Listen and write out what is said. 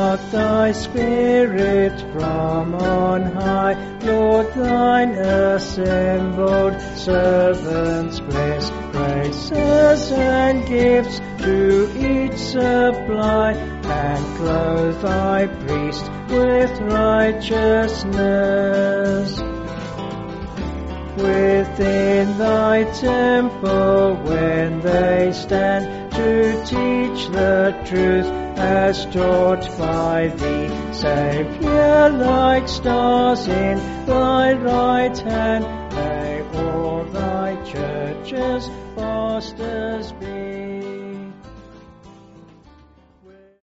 out thy Spirit from on high. Lord, thine assembled servants bless. Graces and gifts to each supply, and clothe thy priest with righteousness. Within thy temple when they stand to teach the truth as taught by thee, Saviour, like stars in thy right hand, may all thy churches fosters be.